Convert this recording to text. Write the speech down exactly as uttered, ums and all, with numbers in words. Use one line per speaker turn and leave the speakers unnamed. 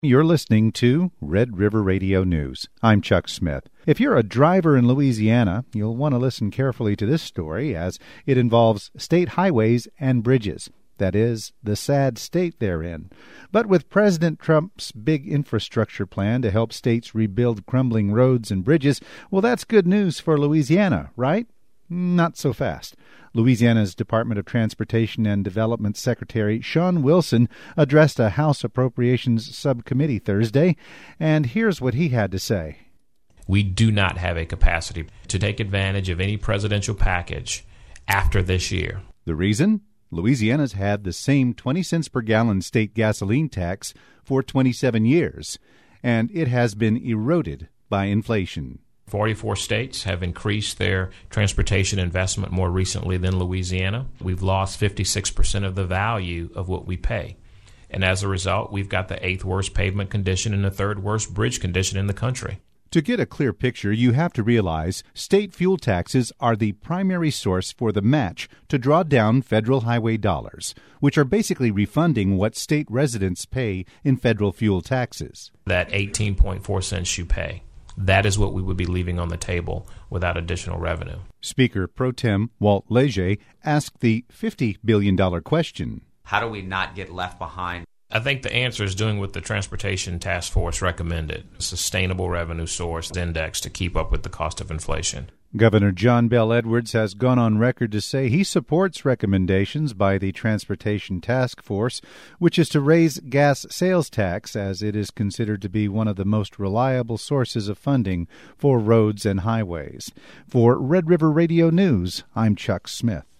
You're listening to Red River Radio News. I'm Chuck Smith. If you're a driver in Louisiana, you'll want to listen carefully to this story as it involves state highways and bridges. That is, the sad state they're in. But with President Trump's big infrastructure plan to help states rebuild crumbling roads and bridges, well, that's good news for Louisiana, right? Not so fast. Louisiana's Department of Transportation and Development Secretary Shawn Wilson addressed a House Appropriations Subcommittee Thursday, and here's what he had to say.
We do not have a capacity to take advantage of any presidential package after this year.
The reason? Louisiana's had the same twenty cents per gallon state gasoline tax for twenty-seven years, and it has been eroded by inflation.
forty-four states have increased their transportation investment more recently than Louisiana. We've lost fifty-six percent of the value of what we pay. And as a result, we've got the eighth worst pavement condition and the third worst bridge condition in the country.
To get a clear picture, you have to realize state fuel taxes are the primary source for the match to draw down federal highway dollars, which are basically refunding what state residents pay in federal fuel taxes.
That eighteen point four cents you pay. That is what we would be leaving on the table without additional revenue.
Speaker Pro Tem Walt Leger asked the fifty billion dollars question.
How do we not get left behind?
I think the answer is doing what the Transportation Task Force recommended, a sustainable revenue source index to keep up with the cost of inflation.
Governor John Bel Edwards has gone on record to say he supports recommendations by the Transportation Task Force, which is to raise gas sales tax as it is considered to be one of the most reliable sources of funding for roads and highways. For Red River Radio News, I'm Chuck Smith.